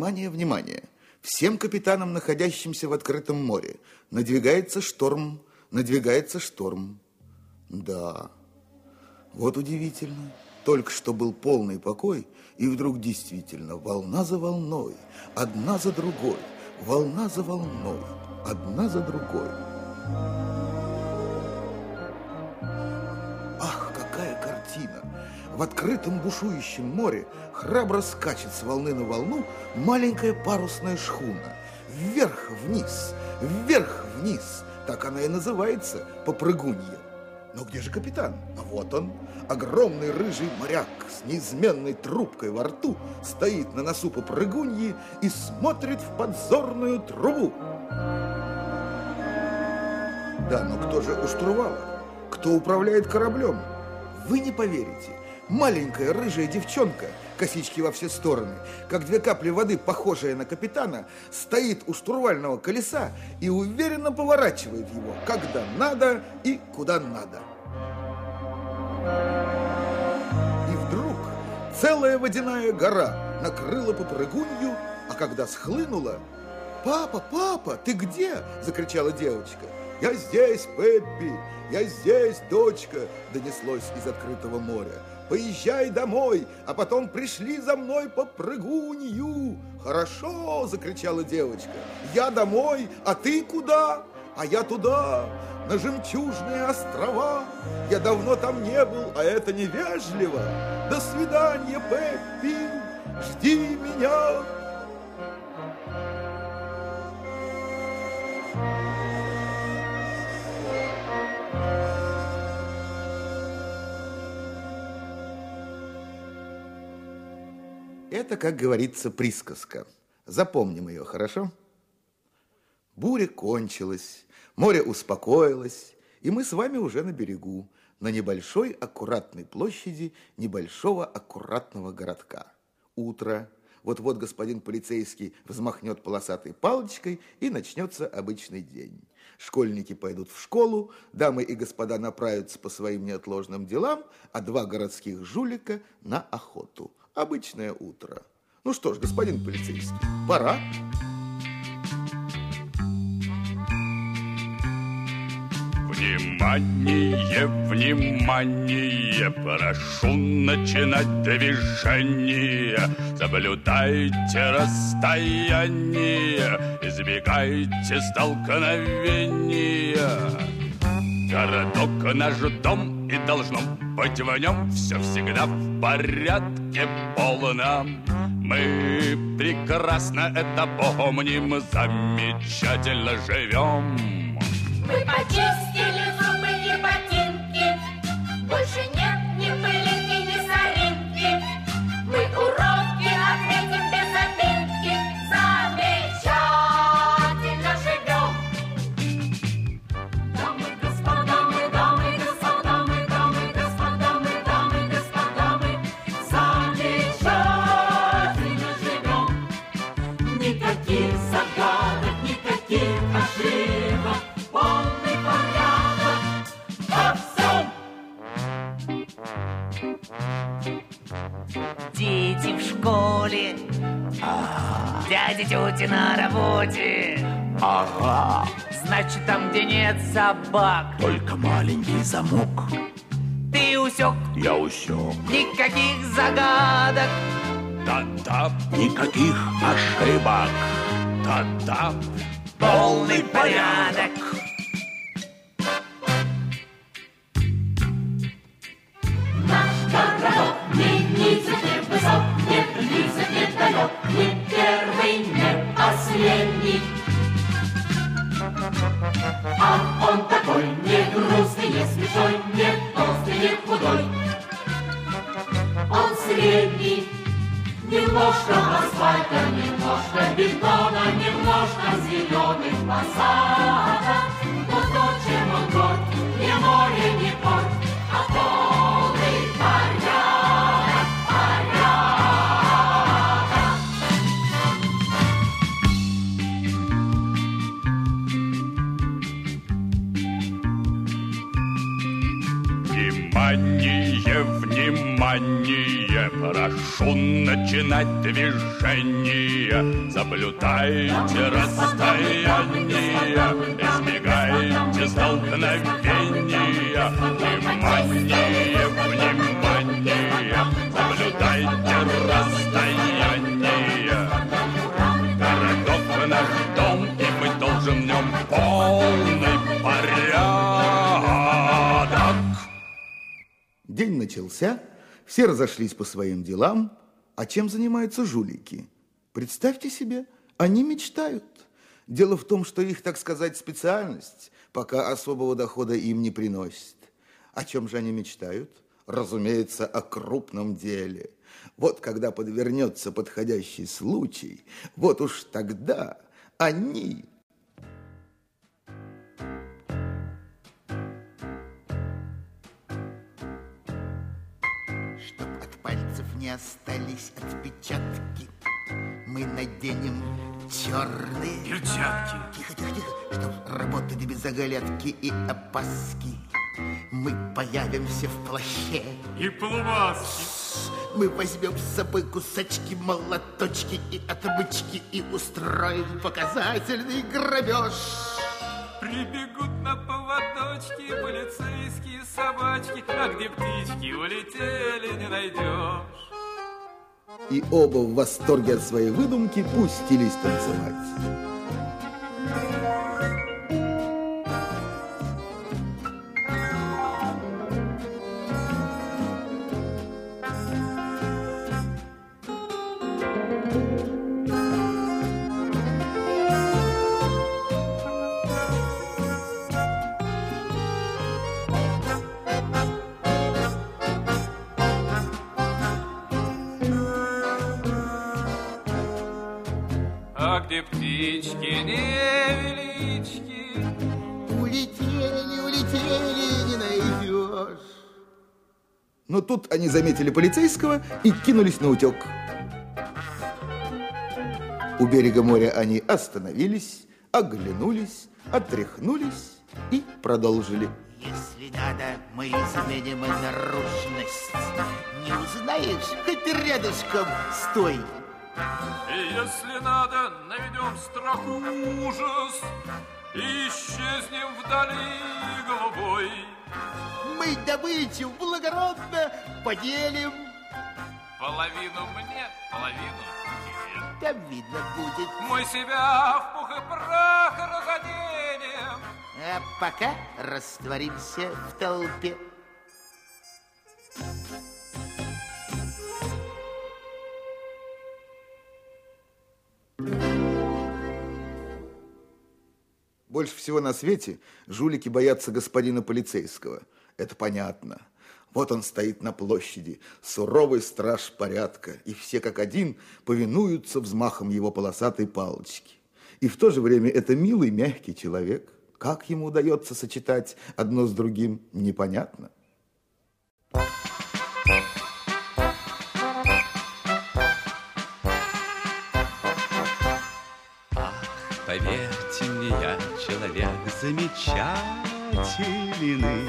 Внимание, внимание! Всем капитанам, находящимся в открытом море, надвигается шторм, надвигается шторм. Да, вот удивительно. Только что был полный покой, и вдруг действительно волна за волной, одна за другой, волна за волной, одна за другой. Ах, какая картина! В открытом бушующем море храбро скачет с волны на волну маленькая парусная шхуна. Вверх-вниз, вверх-вниз, так она и называется, попрыгунья. Но где же капитан? А вот он, огромный рыжий моряк с неизменной трубкой во рту, стоит на носу попрыгуньи и смотрит в подзорную трубу. Да, но кто же у штурвала? Кто управляет кораблем? Вы не поверите. Маленькая рыжая девчонка, косички во все стороны, как две капли воды, похожая на капитана, стоит у штурвального колеса и уверенно поворачивает его, когда надо и куда надо. И вдруг целая водяная гора накрыла попрыгунью, а когда схлынула: «Папа, папа, ты где?» – закричала девочка. «Я здесь, Пеппи, я здесь, дочка!» – донеслось из открытого моря. «Поезжай домой, а потом пришли за мной попрыгунью!» «Хорошо!» – закричала девочка. «Я домой, а ты куда?» «А я туда, на жемчужные острова. Я давно там не был, а это невежливо. До свидания, Пеппи, жди меня!» Это, как говорится, присказка. Запомним ее, хорошо? Буря кончилась, море успокоилось, и мы с вами уже на берегу, на небольшой аккуратной площади небольшого аккуратного городка. Утро. Вот-вот господин полицейский взмахнет полосатой палочкой, и начнется обычный день. Школьники пойдут в школу, дамы и господа направятся по своим неотложным делам, а два городских жулика на охоту. Обычное утро. Ну что ж, господин полицейский, пора. Внимание, внимание, прошу начинать движение. Соблюдайте расстояние, избегайте столкновения. Городок наш дом, и должно быть в нем все всегда в порядке полном. Мы прекрасно это помним, замечательно живем. Мы почистили зубы и ботинки, больше нет ни пылинки, ни соринки. Мы уроки отметим без запинки, замечательно живем. Дамы, господа, мы, дамы, господа, мы, дамы, господа, мы, дамы, господа, мы замечательно живем. Никаких загадок, никаких ошибок, полный порядок во всем. Дети в школе, дяди, тети на работе. Ага. Значит, там, где нет собак, Только маленький замок. ты усек. Я усек. Никаких загадок, Та-та, Никаких ошибок. та-та. полный порядок. Наш городок не низок, не высок, не близок, не далек, не первый, не последний. А он такой не грустный, не смешной, не толстый, не худой. Он средний, немножко асфальта, немножко бетона, немножко зеленых фасадов. Но то, чем он горд, не море, не порт, а полный порядок, порядок. Внимание, внимание. Внимание, прошу начинать движение. Соблюдайте расстояние, избегайте столкновения. Внимание, внимание, соблюдайте расстояние. Городок наш дом, и мы должен в нем полный порядок. День начался, все разошлись по своим делам. А чем занимаются жулики? Представьте себе, они мечтают. Дело в том, что их, так сказать, специальность пока особого дохода им не приносит. О чем же они мечтают? Разумеется, о крупном деле. Вот когда подвернется подходящий случай, вот уж тогда они... Чтоб от пальцев не остались отпечатки, мы наденем черные перчатки. Тихо, тихо, тихо. Чтоб работать без оголятки и опаски, мы появимся в плаще И полумаски. Мы возьмем с собой кусачки, молоточки и отмычки и устроим показательный грабеж. Прибегут на поводочки полицейские собачки, а где птички улетели, не найдешь. И оба в восторге от своей выдумки пустились танцевать. А где птички невелички, Улетели, улетели, не найдешь. Но тут они заметили полицейского и кинулись на утек. У берега моря они остановились, оглянулись, отряхнулись и продолжили. Если надо, мы изменим наружность. Не узнаешь, хоть рядышком стой. и если надо, наведем страх ужас, и исчезнем вдали голубой. Мы добычу благородно поделим. Половину мне, половину тебе. Там видно будет. Мы себя в пух и прах разоденем. А пока растворимся в толпе. Больше всего на свете жулики боятся господина полицейского. Это понятно. Вот он стоит на площади, суровый страж порядка, и все как один повинуются взмахом его полосатой палочки. И в то же время это милый, мягкий человек. Как ему удается сочетать одно с другим, непонятно. Поверьте мне, я человек замечательный,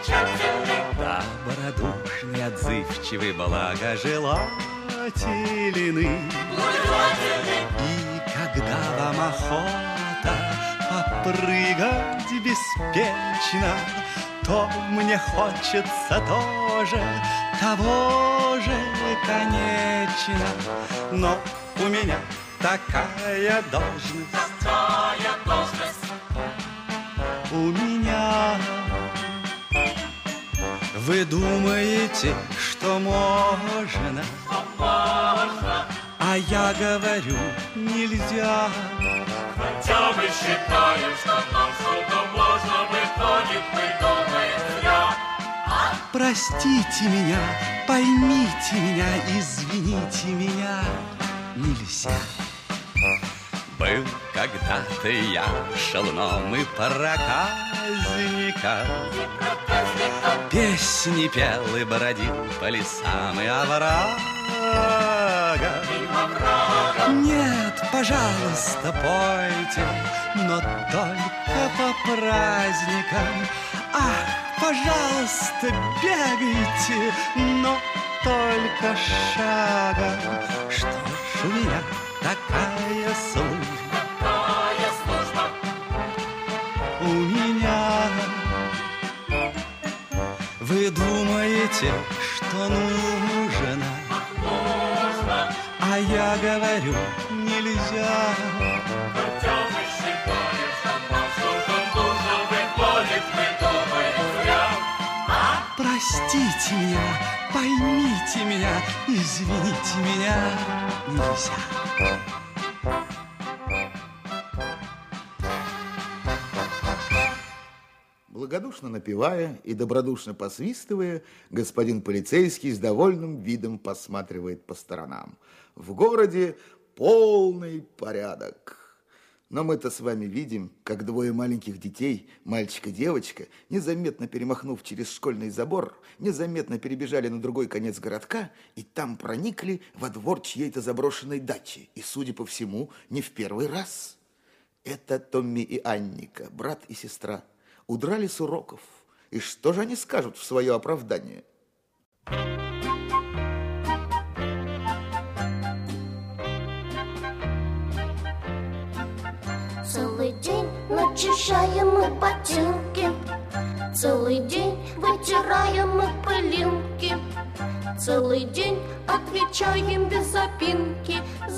добродушный, отзывчивый, благожелательный. И когда вам охота попрыгать беспечно, то мне хочется тоже того же, конечно. Но у меня такая должность, Такая должность. у меня. Вы думаете, что можно, Что можно, а я говорю, нельзя. хотя мы считаем, что нам что-то можно, выходит, мы думаем зря. Простите меня, поймите меня, извините меня, нельзя. Был когда-то я шалуном и проказником, песни пел и бродил по лесам и оврагам. Нет, пожалуйста, пойте, но только по праздникам. Ах, пожалуйста, бегайте, но только шагом. Что ж у меня такая служба? Какая служба? У меня. Вы думаете, что нужно? Нужно. А я говорю, нельзя. Хотя мы считаем, что насколько нужно выходит, мы думаем зря. А? Простите меня, поймите меня, извините меня, нельзя. Благодушно напевая и добродушно посвистывая, господин полицейский с довольным видом посматривает по сторонам. В городе полный порядок. Но мы-то с вами видим, как двое маленьких детей, мальчик и девочка, незаметно перемахнув через школьный забор, незаметно перебежали на другой конец городка и там проникли во двор чьей-то заброшенной дачи. И, судя по всему, не в первый раз. Это Томми и Анника, брат и сестра, удрали с уроков. И что же они скажут в свое оправдание? Целый день начищаем мы ботинки, целый день вытираем мы пылинки, целый день отвечаем без запинки,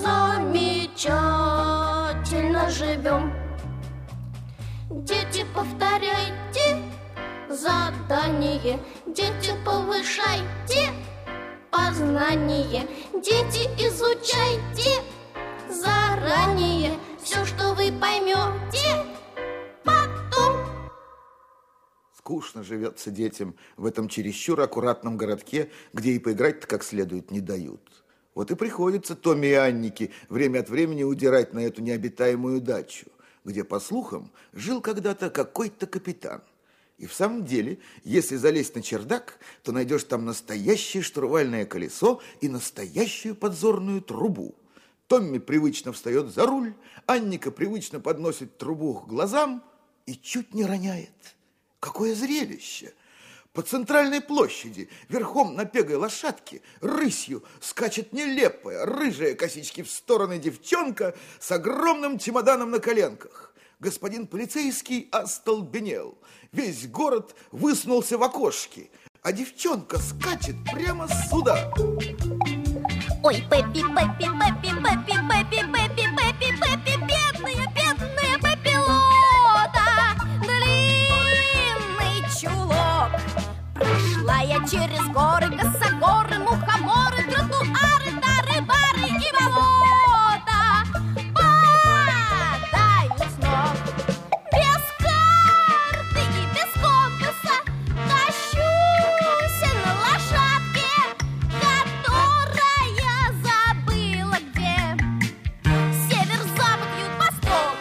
замечательно живем. Дети, повторяйте задание, дети, повышайте познание, дети, изучайте заранее все, что вы поймете потом. Скучно живется детям в этом чересчур аккуратном городке, где и поиграть-то как следует не дают. Вот и приходится Томми и Аннике время от времени удирать на эту необитаемую дачу, где, по слухам, жил когда-то какой-то капитан. И в самом деле, если залезть на чердак, то найдешь там настоящее штурвальное колесо и настоящую подзорную трубу. Томми привычно встает за руль, Анника привычно подносит трубу к глазам и чуть не роняет. Какое зрелище! По центральной площади, верхом на пегой лошадке, рысью скачет нелепая, рыжая косички в стороны девчонка с огромным чемоданом на коленках. Господин полицейский остолбенел. Весь город высунулся в окошке, а девчонка скачет прямо сюда. Ой, Пеппи, Пеппи, Пеппи, Пеппи, Пеппи, Пеппи, Пеппи, Пеппи, бедная, бедная Пеппилота, длинный чулок. Прошла я через горы, косогоры, мухоморы, тротуары, тары-бары и болота. Падаю с ног, без карты и без компаса, тащусь на лошадке, которая забыла где север, запад, юг, восток.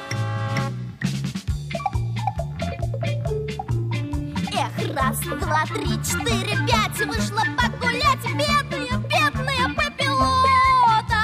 Эх, раз, два, три, четыре, пять, вышла погулять бедная, бедная Пеппилота.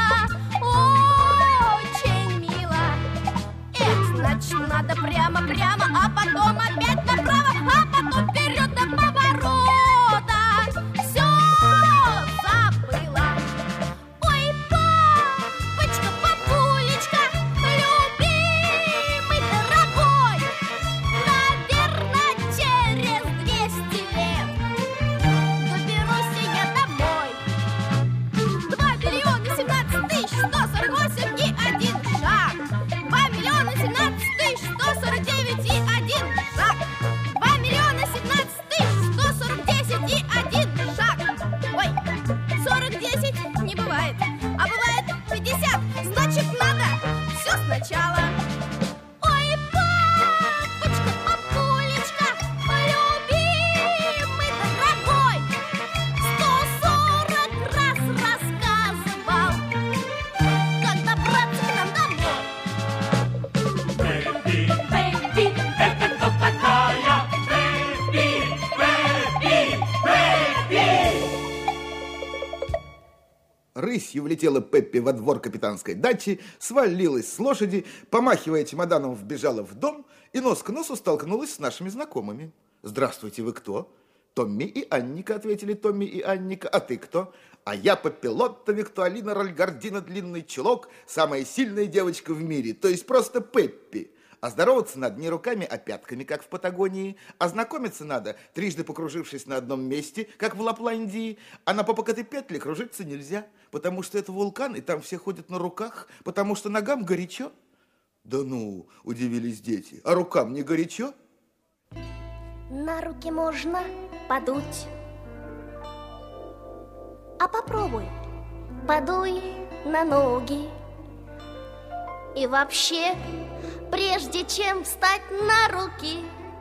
Очень мило. Эх, значит, надо прямо, прямо, а потом опять направо, а потом вперед до поворота. Все забыла. Ой, папочка, папулечка, любимый, дорогой, наверное, через двести лет доберусь я домой. Два миллиона семнадцать тысяч сто сорок восемь и один шаг. Два миллиона семнадцать тысяч сто сорок девять и один шаг. Два миллиона семнадцать тысяч сто сорок десять и один шаг. Ой, сорок десять не бывает, а бывает пятьдесят. Значит, надо все сначала. Ой, папочка, папулечка, любимый, дорогой, сто сорок раз рассказывал, как добраться к нам домой. Пеппи, Пеппи, это кто такая? Пеппи, Пеппи, Пеппи. Рысью влетела Пеппи во двор капитанской дачи, свалилась с лошади, помахивая чемоданом, вбежала в дом и нос к носу столкнулась с нашими знакомыми. Здравствуйте, вы кто? Томми и Анника, ответили Томми и Анника. А ты кто? А я Папилотта Виктуалина Рольгардина Длинный Чулок, самая сильная девочка в мире, то есть просто Пеппи. А здороваться надо не руками, а пятками, как в Патагонии. А знакомиться надо, трижды покружившись на одном месте, как в Лапландии. А на Попокатепетле кружиться нельзя, потому что это вулкан, и там все ходят на руках, потому что ногам горячо. Да ну, удивились дети, а рукам не горячо? На руки можно подуть. А попробуй, подуй на ноги. И вообще, прежде чем встать на руки,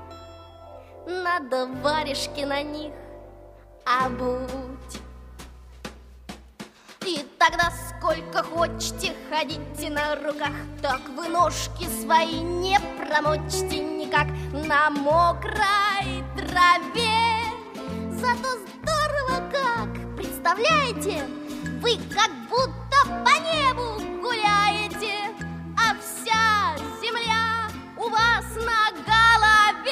надо варежки на них обуть. И тогда сколько хочете ходите на руках, так вы ножки свои не промочите никак на мокрой траве. Зато здорово как, представляете, вы как будто по небу гуляете, а вся земля у вас на голове.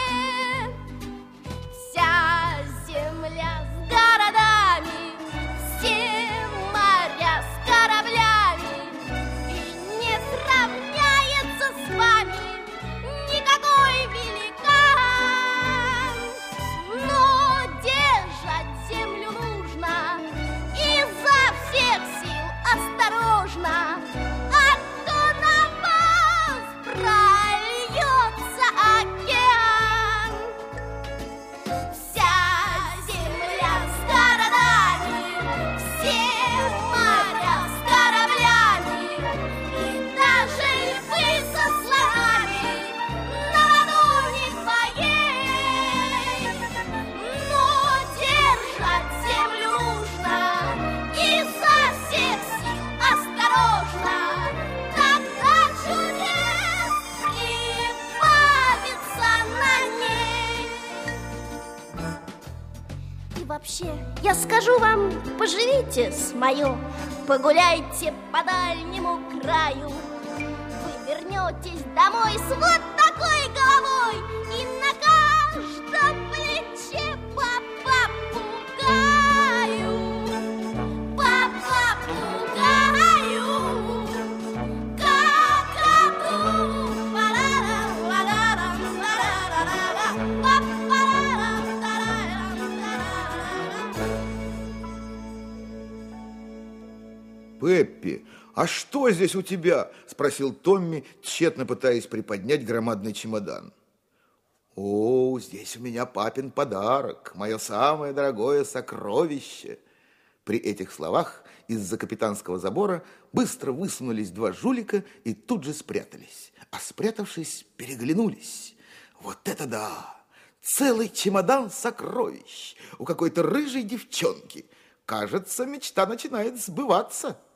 Вся земля с городами, все моря с кораблями, и не сравняется с вами никакой великан. Но держать землю нужно изо всех сил осторожно, а то на вас прольется океан. Вся земля с городами, все моря с кораблями, и даже львы со слонами на ладони твоей. Но держать землю нужно изо всех сил осторожно, тогда чудес прибавится на ней. И вообще, я скажу вам, поживите с моё, погуляйте по дальнему краю. Вы вернетесь домой с вот такой головой, и на каждом плече по попугаю. По попугаю. Ка-ка-ку. Па-ра-рам-ра-рам, ра-ра-ра-ра-ра. Па-па-ра-рам, та-ра-рам, та-ра-рам. Пеппи, а что здесь у тебя? Спросил Томми, тщетно пытаясь приподнять громадный чемодан. О, здесь у меня папин подарок, мое самое дорогое сокровище. При этих словах из-за капитанского забора быстро высунулись два жулика и тут же спрятались. А спрятавшись, переглянулись. Вот это да! Целый чемодан сокровищ у какой-то рыжей девчонки. Кажется, мечта начинает сбываться.